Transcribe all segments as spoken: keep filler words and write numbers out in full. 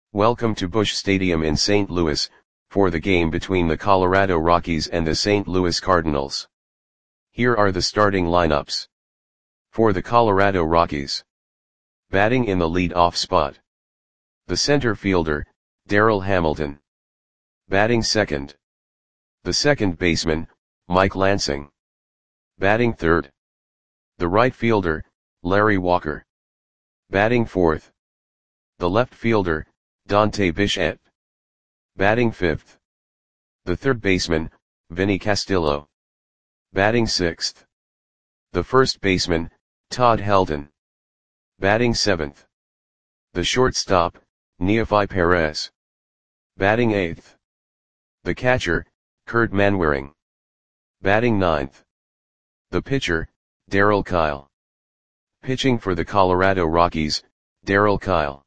Welcome to Busch Stadium in Saint Louis, for the game between the Colorado Rockies and the Saint Louis Cardinals. Here are the starting lineups. For the Colorado Rockies. Batting in the lead-off spot. The center fielder, Darryl Hamilton. Batting second. The second baseman, Mike Lansing. Batting third. The right fielder, Larry Walker. Batting fourth. The left fielder, Dante Bichette. Batting fifth. The third baseman, Vinny Castillo. Batting sixth. The first baseman, Todd Helton. Batting seventh. The shortstop, Neofy Perez. Batting eighth. The catcher, Kurt Manwaring. Batting ninth. The pitcher, Darryl Kile. Pitching for the Colorado Rockies, Darryl Kile.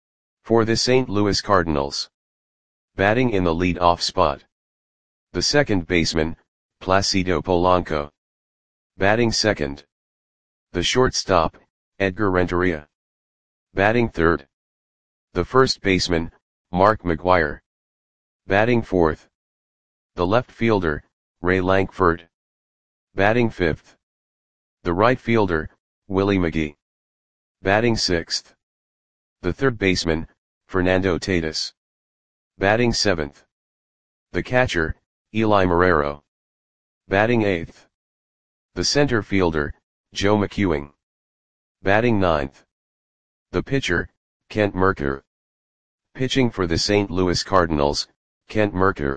For the Saint Louis Cardinals. Batting in the lead-off spot. The second baseman, Placido Polanco. Batting second. The shortstop, Edgar Renteria. Batting third. The first baseman, Mark McGwire. Batting fourth. The left fielder, Ray Lankford. Batting fifth. The right fielder, Willie McGee. Batting sixth. The third baseman, Fernando Tatis. Batting seventh. The catcher, Eli Marrero. Batting eighth. The center fielder, Joe McEwing. Batting ninth. The pitcher, Kent Mercker. Pitching for the Saint Louis Cardinals, Kent Mercker.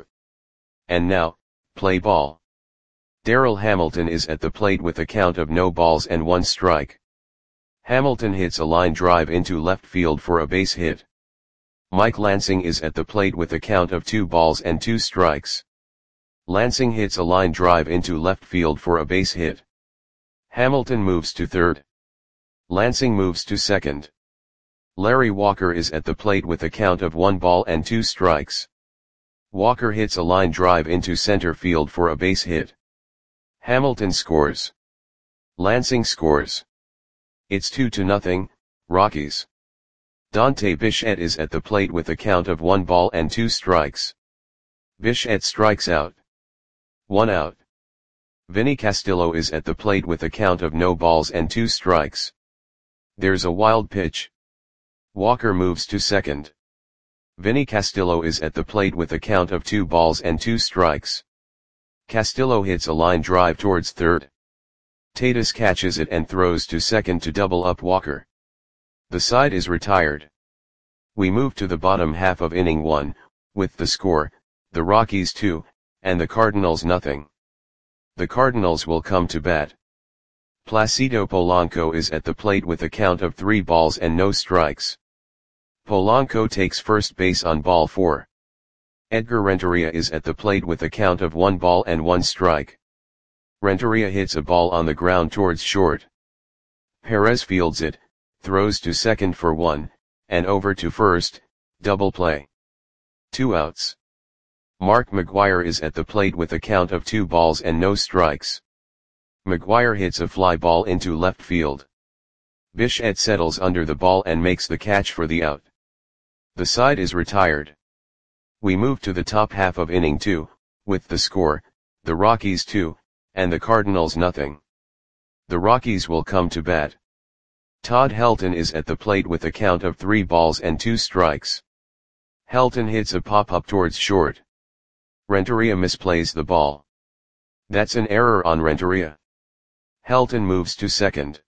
And now, play ball. Darryl Hamilton is at the plate with a count of no balls and one strike. Hamilton hits a line drive into left field for a base hit. Mike Lansing is at the plate with a count of two balls and two strikes. Lansing hits a line drive into left field for a base hit. Hamilton moves to third. Lansing moves to second. Larry Walker is at the plate with a count of one ball and two strikes. Walker hits a line drive into center field for a base hit. Hamilton scores. Lansing scores. It's two to nothing, Rockies. Dante Bichette is at the plate with a count of one ball and two strikes. Bichette strikes out. One out. Vinny Castillo is at the plate with a count of no balls and two strikes. There's a wild pitch. Walker moves to second. Vinny Castillo is at the plate with a count of two balls and two strikes. Castillo hits a line drive towards third. Tatis catches it and throws to second to double up Walker. The side is retired. We move to the bottom half of inning one, with the score, the Rockies two, and the Cardinals nothing. The Cardinals will come to bat. Placido Polanco is at the plate with a count of three balls and no strikes. Polanco takes first base on ball four. Edgar Renteria is at the plate with a count of one ball and one strike. Renteria hits a ball on the ground towards short. Perez fields it, throws to second for one, and over to first, double play. Two outs. Mark McGwire is at the plate with a count of two balls and no strikes. McGwire hits a fly ball into left field. Bichette settles under the ball and makes the catch for the out. The side is retired. We move to the top half of inning two, with the score, the Rockies two, and the Cardinals nothing. The Rockies will come to bat. Todd Helton is at the plate with a count of three balls and two strikes. Helton hits a pop-up towards short. Renteria misplays the ball. That's an error on Renteria. Helton moves to second.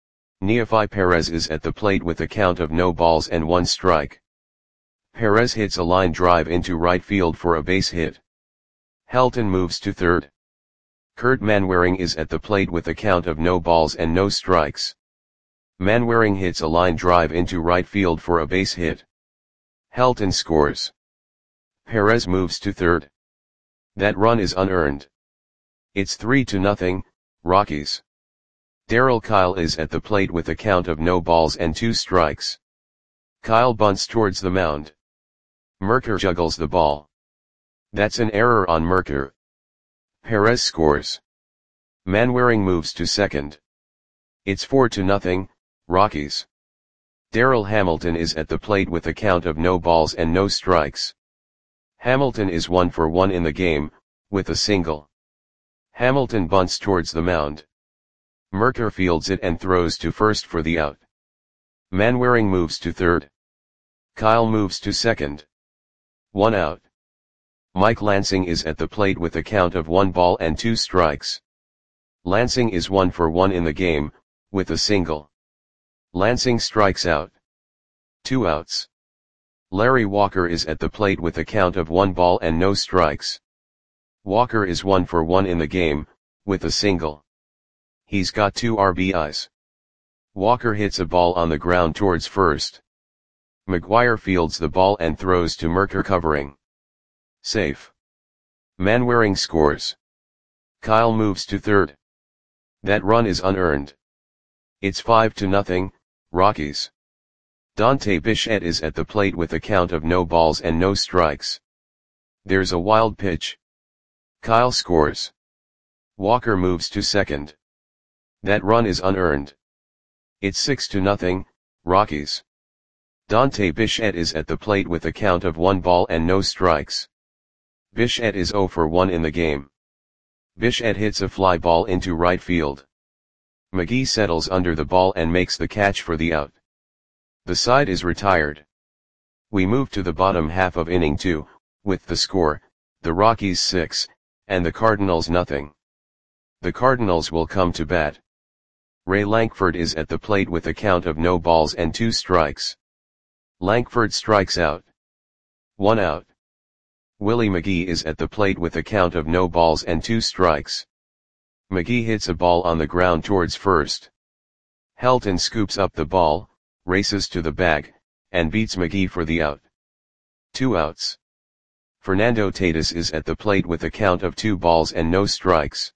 Neofy Perez is at the plate with a count of no balls and one strike. Perez hits a line drive into right field for a base hit. Helton moves to third. Kurt Manwaring is at the plate with a count of no balls and no strikes. Manwaring hits a line drive into right field for a base hit. Helton scores. Perez moves to third. That run is unearned. It's three to nothing, Rockies. Darryl Kile is at the plate with a count of no balls and two strikes. Kile bunts towards the mound. Mercker juggles the ball. That's an error on Mercker. Perez scores. Manwaring moves to second. It's four to nothing, Rockies. Darryl Hamilton is at the plate with a count of no balls and no strikes. Hamilton is one for one in the game, with a single. Hamilton bunts towards the mound. Merker fields it and throws to first for the out. Manwaring moves to third. Kyle moves to second. One out. Mike Lansing is at the plate with a count of one ball and two strikes. Lansing is one for one in the game, with a single. Lansing strikes out. Two outs. Larry Walker is at the plate with a count of one ball and no strikes. Walker is one for one in the game, with a single. He's got two R B Is. Walker hits a ball on the ground towards first. McGuire fields the ball and throws to Merker covering. Safe. Manwaring scores. Kyle moves to third. That run is unearned. It's five to nothing, Rockies. Dante Bichette is at the plate with a count of no balls and no strikes. There's a wild pitch. Kyle scores. Walker moves to second. That run is unearned. It's six to nothing, Rockies. Dante Bichette is at the plate with a count of one ball and no strikes. Bichette is zero for one in the game. Bichette hits a fly ball into right field. McGee settles under the ball and makes the catch for the out. The side is retired. We move to the bottom half of inning two, with the score, the Rockies six, and the Cardinals nothing. The Cardinals will come to bat. Ray Lankford is at the plate with a count of no balls and two strikes. Lankford strikes out. One out. Willie McGee is at the plate with a count of no balls and two strikes. McGee hits a ball on the ground towards first. Helton scoops up the ball, races to the bag, and beats McGee for the out. Two outs. Fernando Tatis is at the plate with a count of two balls and no strikes.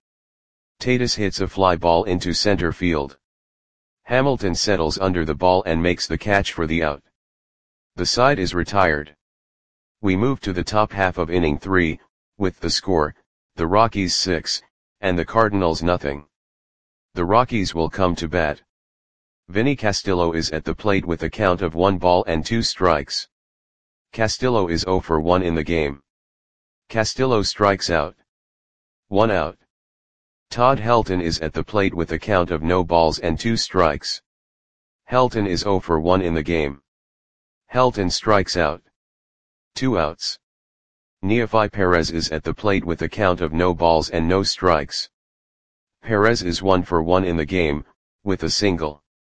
Tatis hits a fly ball into center field. Hamilton settles under the ball and makes the catch for the out. The side is retired. We move to the top half of inning three, with the score, the Rockies six, and the Cardinals nothing. The Rockies will come to bat. Vinny Castillo is at the plate with a count of one ball and two strikes. Castillo is zero for one in the game. Castillo strikes out. One out. Todd Helton is at the plate with a count of no balls and two strikes. Helton is zero for one in the game. Helton strikes out. Two outs. Neofi Perez is at the plate with a count of no balls and no strikes. Perez is one for one in the game, with a single.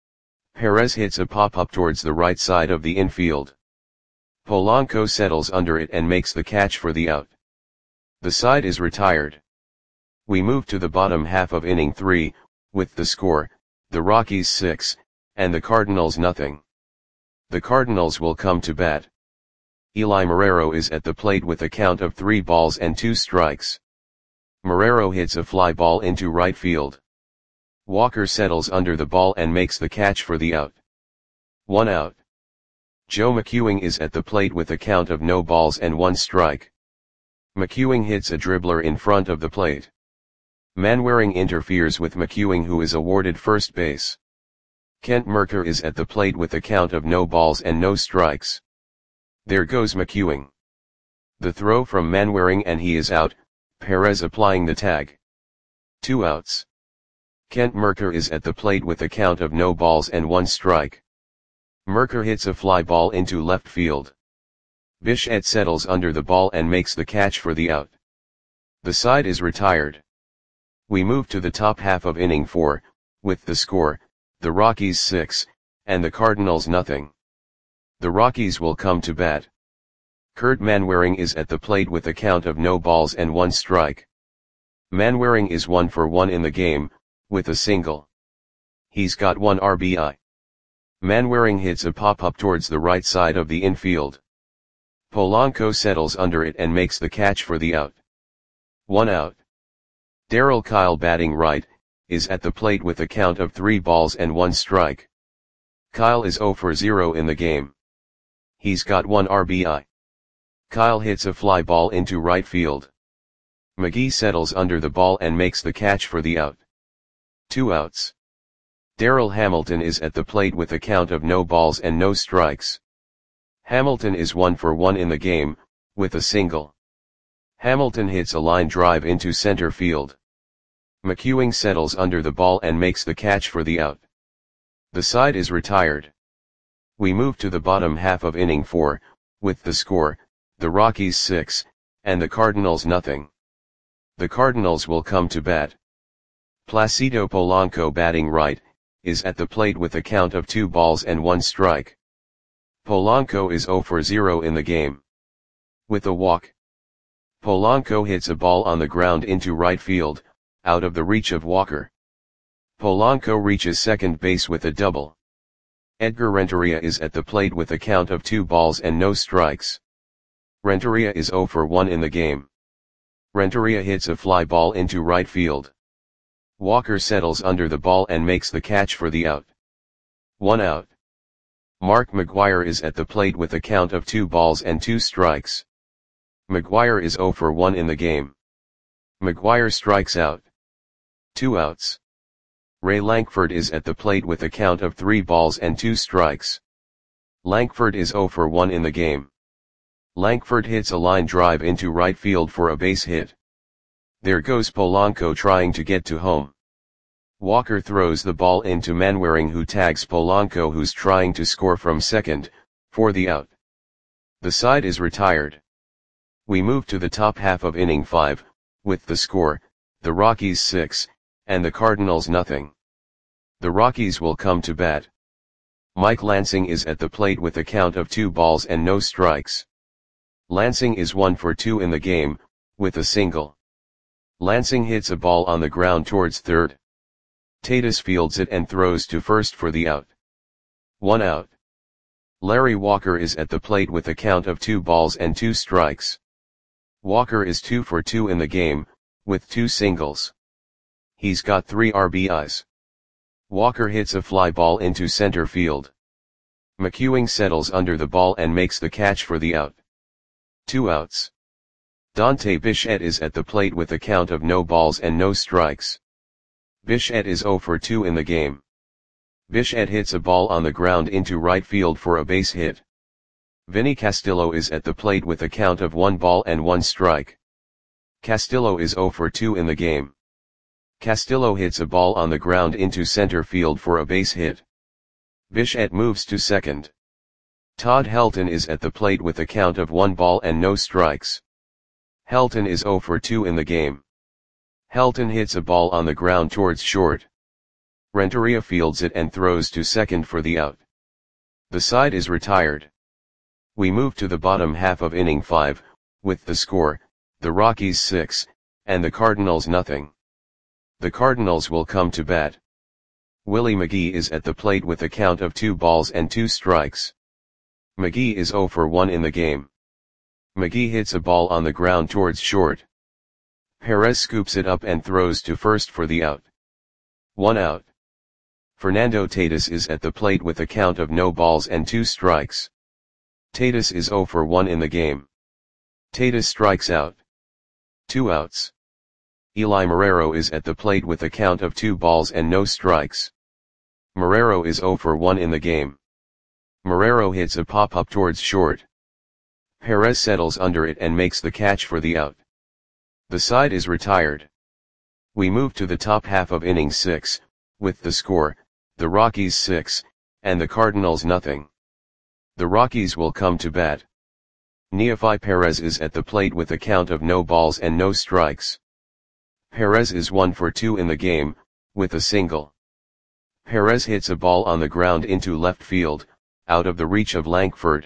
Perez hits a pop-up towards the right side of the infield. Polanco settles under it and makes the catch for the out. The side is retired. We move to the bottom half of inning three, with the score, the Rockies six, and the Cardinals nothing. The Cardinals will come to bat. Eli Marrero is at the plate with a count of three balls and two strikes. Marrero hits a fly ball into right field. Walker settles under the ball and makes the catch for the out. One out. Joe McEwing is at the plate with a count of no balls and one strike. McEwing hits a dribbler in front of the plate. Manwaring interferes with McEwing, who is awarded first base. Kent Merker is at the plate with a count of no balls and no strikes. There goes McEwing. The throw from Manwaring and he is out, Perez applying the tag. Two outs. Kent Merker is at the plate with a count of no balls and one strike. Merker hits a fly ball into left field. Bichette settles under the ball and makes the catch for the out. The side is retired. We move to the top half of inning four, with the score, the Rockies six, and the Cardinals nothing. The Rockies will come to bat. Kurt Manwaring is at the plate with a count of no balls and one strike. Manwaring is one for one in the game, with a single. He's got one R B I. Manwaring hits a pop-up towards the right side of the infield. Polanco settles under it and makes the catch for the out. One out. Darryl Kyle, batting right, is at the plate with a count of three balls and one strike. Kyle is zero for zero in the game. He's got one R B I. Kyle hits a fly ball into right field. McGee settles under the ball and makes the catch for the out. Two outs. Darrell Hamilton is at the plate with a count of no balls and no strikes. Hamilton is one for one in the game, with a single. Hamilton hits a line drive into center field. McEwing settles under the ball and makes the catch for the out. The side is retired. We move to the bottom half of inning four, with the score, the Rockies six, and the Cardinals nothing. The Cardinals will come to bat. Placido Polanco, batting right, is at the plate with a count of two balls and one strike. Polanco is zero for zero in the game. With a walk, Polanco hits a ball on the ground into right field, out of the reach of Walker. Polanco reaches second base with a double. Edgar Renteria is at the plate with a count of two balls and no strikes. Renteria is zero for one in the game. Renteria hits a fly ball into right field. Walker settles under the ball and makes the catch for the out. One out. Mark McGwire is at the plate with a count of two balls and two strikes. McGwire is zero for one in the game. McGwire strikes out. Two outs. Ray Lankford is at the plate with a count of three balls and two strikes. Lankford is zero for one in the game. Lankford hits a line drive into right field for a base hit. There goes Polanco trying to get to home. Walker throws the ball into Manwaring, who tags Polanco, who's trying to score from second, for the out. The side is retired. We move to the top half of inning five, with the score, the Rockies six, and the Cardinals nothing. The Rockies will come to bat. Mike Lansing is at the plate with a count of two balls and no strikes. Lansing is one for two in the game, with a single. Lansing hits a ball on the ground towards third. Tatis fields it and throws to first for the out. One out. Larry Walker is at the plate with a count of two balls and two strikes. Walker is two for two in the game, with two singles. He's got three R B Is. Walker hits a fly ball into center field. McEwing settles under the ball and makes the catch for the out. Two outs. Dante Bichette is at the plate with a count of no balls and no strikes. Bichette is zero for two in the game. Bichette hits a ball on the ground into right field for a base hit. Vinny Castillo is at the plate with a count of one ball and one strike. Castillo is zero for two in the game. Castillo hits a ball on the ground into center field for a base hit. Bichette moves to second. Todd Helton is at the plate with a count of one ball and no strikes. Helton is zero for two in the game. Helton hits a ball on the ground towards short. Renteria fields it and throws to second for the out. The side is retired. We move to the bottom half of inning five, with the score, the Rockies six, and the Cardinals nothing. The Cardinals will come to bat. Willie McGee is at the plate with a count of two balls and two strikes. McGee is zero for one in the game. McGee hits a ball on the ground towards short. Perez scoops it up and throws to first for the out. One out. Fernando Tatis is at the plate with a count of no balls and two strikes. Tatis is zero for one in the game. Tatis strikes out. Two outs. Eli Marrero is at the plate with a count of two balls and no strikes. Marrero is zero for one in the game. Marrero hits a pop-up towards short. Perez settles under it and makes the catch for the out. The side is retired. We move to the top half of inning six, with the score, the Rockies six, and the Cardinals nothing. The Rockies will come to bat. Neefi Perez is at the plate with a count of no balls and no strikes. Perez is one for two in the game, with a single. Perez hits a ball on the ground into left field, out of the reach of Lankford.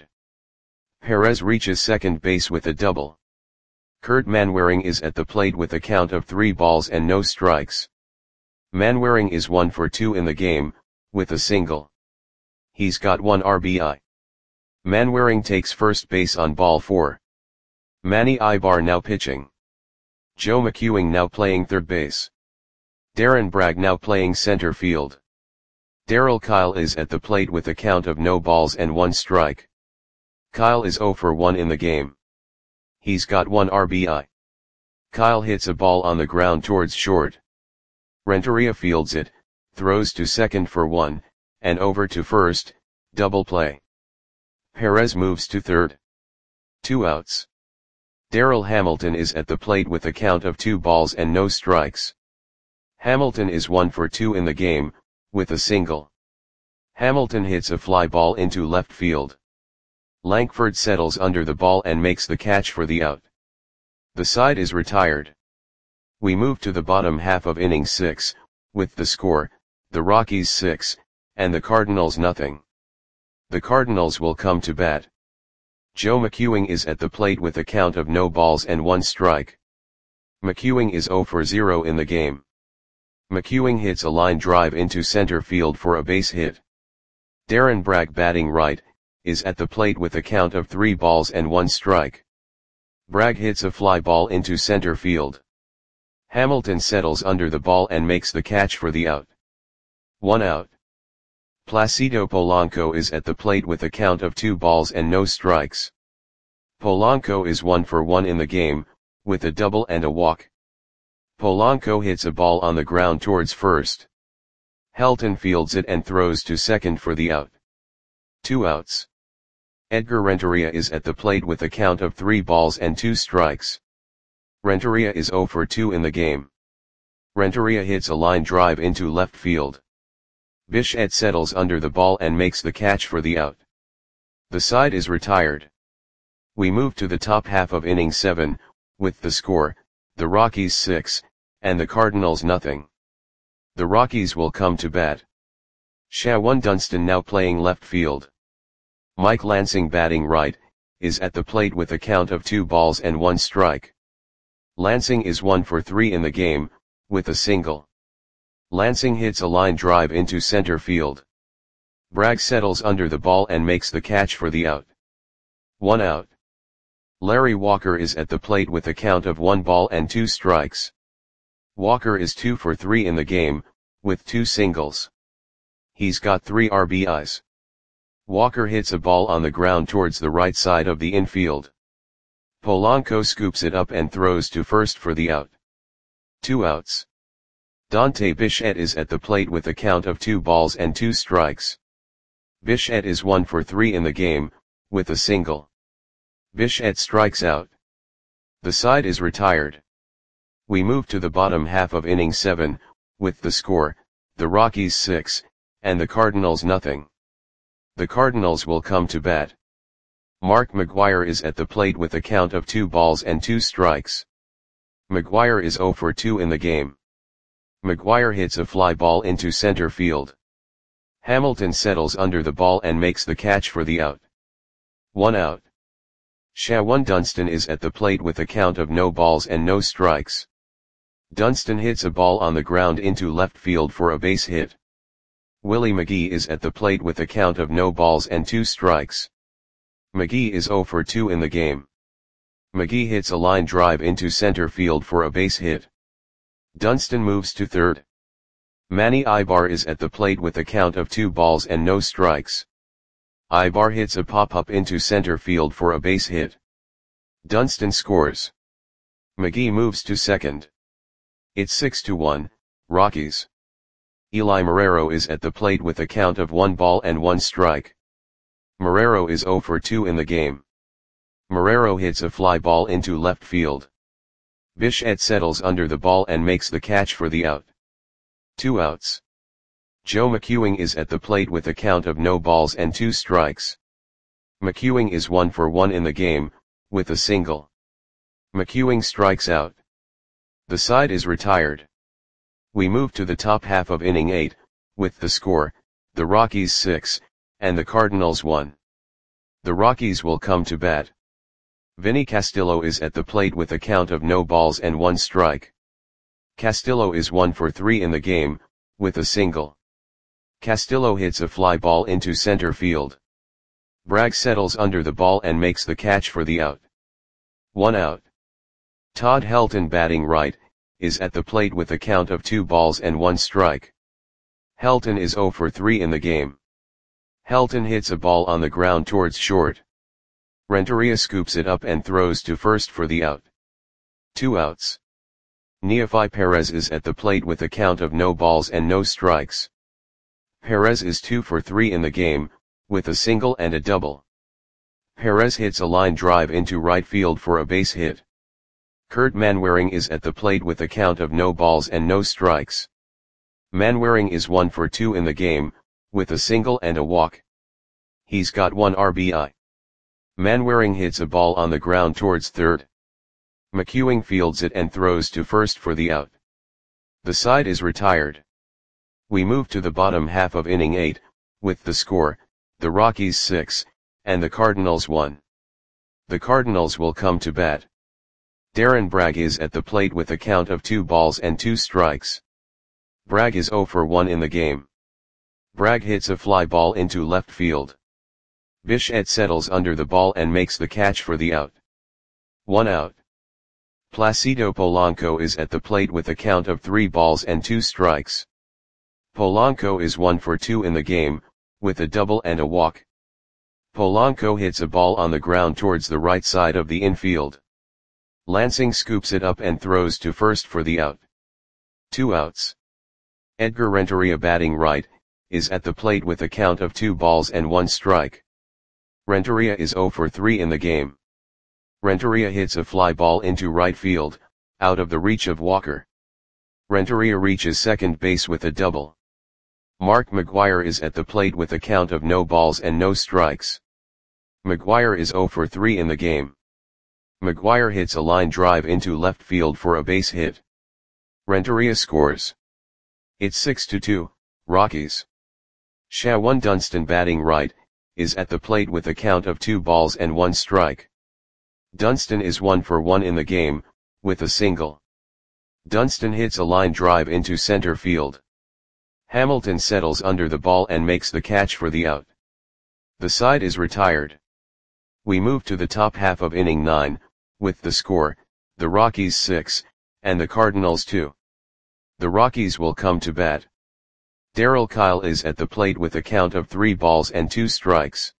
Perez reaches second base with a double. Kurt Manwaring is at the plate with a count of three balls and no strikes. Manwaring is one for two in the game, with a single. He's got one R B I. Manwaring takes first base on ball four. Manny Ibar now pitching. Joe McEwing now playing third base. Darren Bragg now playing center field. Darryl Kyle is at the plate with a count of no balls and one strike. Kyle is zero for one in the game. He's got one R B I. Kyle hits a ball on the ground towards short. Renteria fields it, throws to second for one, and over to first, double play. Perez moves to third. Two outs. Darryl Hamilton is at the plate with a count of two balls and no strikes. Hamilton is one for two in the game, with a single. Hamilton hits a fly ball into left field. Lankford settles under the ball and makes the catch for the out. The side is retired. We move to the bottom half of inning six, with the score, the Rockies six, and the Cardinals nothing. The Cardinals will come to bat. Joe McEwing is at the plate with a count of no balls and one strike. McEwing is zero for zero in the game. McEwing hits a line drive into center field for a base hit. Darren Bragg, batting right, is at the plate with a count of three balls and one strike. Bragg hits a fly ball into center field. Hamilton settles under the ball and makes the catch for the out. One out. Placido Polanco is at the plate with a count of two balls and no strikes. Polanco is one for one in the game, with a double and a walk. Polanco hits a ball on the ground towards first. Helton fields it and throws to second for the out. Two outs. Edgar Renteria is at the plate with a count of three balls and two strikes. Renteria is zero for two in the game. Renteria hits a line drive into left field. Bichette settles under the ball and makes the catch for the out. The side is retired. We move to the top half of inning seven, with the score, the Rockies six, and the Cardinals nothing. The Rockies will come to bat. Shawan Dunston, now playing left field. Mike Lansing, batting right, is at the plate with a count of two balls and one strike. Lansing is one for three in the game, with a single. Lansing hits a line drive into center field. Bragg settles under the ball and makes the catch for the out. One out. Larry Walker is at the plate with a count of one ball and two strikes. Walker is two for three in the game, with two singles. He's got three R B Is. Walker hits a ball on the ground towards the right side of the infield. Polanco scoops it up and throws to first for the out. Two outs. Dante Bichette is at the plate with a count of two balls and two strikes. Bichette is one for three in the game, with a single. Bichette strikes out. The side is retired. We move to the bottom half of inning seven, with the score, the Rockies six, and the Cardinals nothing. The Cardinals will come to bat. Mark McGwire is at the plate with a count of two balls and two strikes. McGwire is zero for two in the game. McGwire hits a fly ball into center field. Hamilton settles under the ball and makes the catch for the out. One out. Shawan Dunston is at the plate with a count of no balls and no strikes. Dunston hits a ball on the ground into left field for a base hit. Willie McGee is at the plate with a count of no balls and two strikes. McGee is zero for two in the game. McGee hits a line drive into center field for a base hit. Dunston moves to third. Manny Ibar is at the plate with a count of two balls and no strikes. Ibar hits a pop-up into center field for a base hit. Dunston scores. McGee moves to second. It's six to one, Rockies. Eli Marrero is at the plate with a count of one ball and one strike. Marrero is zero for two in the game. Marrero hits a fly ball into left field. Bichette settles under the ball and makes the catch for the out. Two outs. Joe McEwing is at the plate with a count of no balls and two strikes. McEwing is one for one in the game, with a single. McEwing strikes out. The side is retired. We move to the top half of inning eight, with the score, the Rockies six, and the Cardinals one. The Rockies will come to bat. Vinny Castillo is at the plate with a count of no balls and one strike. Castillo is one for three in the game, with a single. Castillo hits a fly ball into center field. Bragg settles under the ball and makes the catch for the out. One out. Todd Helton, batting right, is at the plate with a count of two balls and one strike. Helton is zero for three in the game. Helton hits a ball on the ground towards short. Renteria scoops it up and throws to first for the out. Two outs. Neofi Perez is at the plate with a count of no balls and no strikes. Perez is two for three in the game, with a single and a double. Perez hits a line drive into right field for a base hit. Kurt Manwaring is at the plate with a count of no balls and no strikes. Manwaring is one for two in the game, with a single and a walk. He's got one R B I. Manwaring hits a ball on the ground towards third. McEwing fields it and throws to first for the out. The side is retired. We move to the bottom half of inning eight, with the score, the Rockies six, and the Cardinals one. The Cardinals will come to bat. Darren Bragg is at the plate with a count of two balls and two strikes. Bragg is zero for one in the game. Bragg hits a fly ball into left field. Bichette settles under the ball and makes the catch for the out. One out. Placido Polanco is at the plate with a count of three balls and two strikes. Polanco is one for two in the game, with a double and a walk. Polanco hits a ball on the ground towards the right side of the infield. Lansing scoops it up and throws to first for the out. Two outs. Edgar Renteria, batting right, is at the plate with a count of two balls and one strike. Renteria is zero for three in the game. Renteria hits a fly ball into right field, out of the reach of Walker. Renteria reaches second base with a double. Mark McGwire is at the plate with a count of no balls and no strikes. McGwire is zero for three in the game. McGwire hits a line drive into left field for a base hit. Renteria scores. It's six to two, Rockies. Shawan Dunston, batting right, is at the plate with a count of two balls and one strike. Dunston is one for one in the game, with a single. Dunston hits a line drive into center field. Hamilton settles under the ball and makes the catch for the out. The side is retired. We move to the top half of inning nine, with the score, the Rockies six, and the Cardinals two. The Rockies will come to bat. Darryl Kile is at the plate with a count of three balls and two strikes.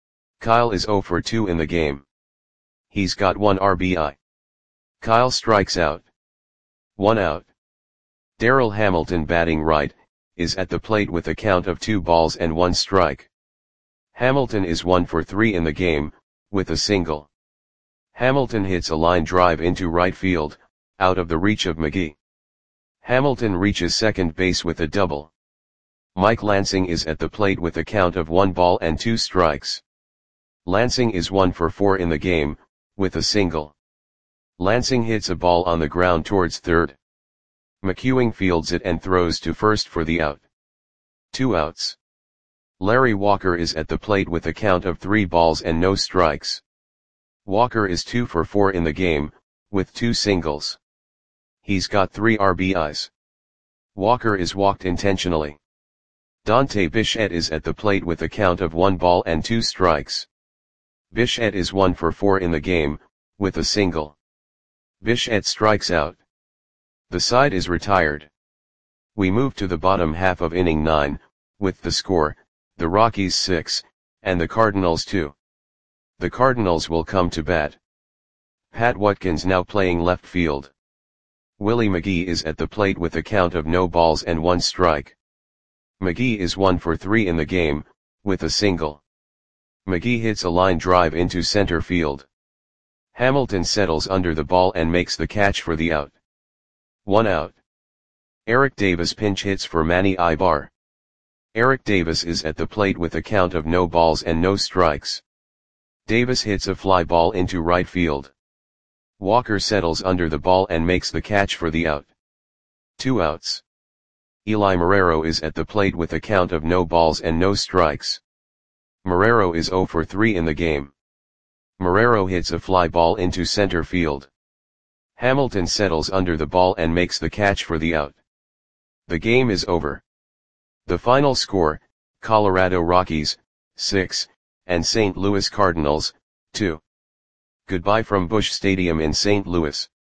Kile is zero for two in the game. He's got one R B I. Kile strikes out. One out. Darryl Hamilton, batting right, is at the plate with a count of two balls and one strike. Hamilton is one for three in the game, with a single. Hamilton hits a line drive into right field, out of the reach of McGee. Hamilton reaches second base with a double. Mike Lansing is at the plate with a count of one ball and two strikes. Lansing is one for four in the game, with a single. Lansing hits a ball on the ground towards third. McEwing fields it and throws to first for the out. Two outs. Larry Walker is at the plate with a count of three balls and no strikes. Walker is two for four in the game, with two singles. He's got three R B Is. Walker is walked intentionally. Dante Bichette is at the plate with a count of one ball and two strikes. Bichette is one for four in the game, with a single. Bichette strikes out. The side is retired. We move to the bottom half of inning nine, with the score, the Rockies six, and the Cardinals two. The Cardinals will come to bat. Pat Watkins now playing left field. Willie McGee is at the plate with a count of no balls and one strike. McGee is one for three in the game, with a single. McGee hits a line drive into center field. Hamilton settles under the ball and makes the catch for the out. One out. Eric Davis pinch hits for Manny Ibar. Eric Davis is at the plate with a count of no balls and no strikes. Davis hits a fly ball into right field. Walker settles under the ball and makes the catch for the out. Two outs. Eli Marrero is at the plate with a count of no balls and no strikes. Marrero is zero for three in the game. Marrero hits a fly ball into center field. Hamilton settles under the ball and makes the catch for the out. The game is over. The final score, Colorado Rockies, six, and Saint Louis Cardinals, two. Goodbye from Busch Stadium in Saint Louis.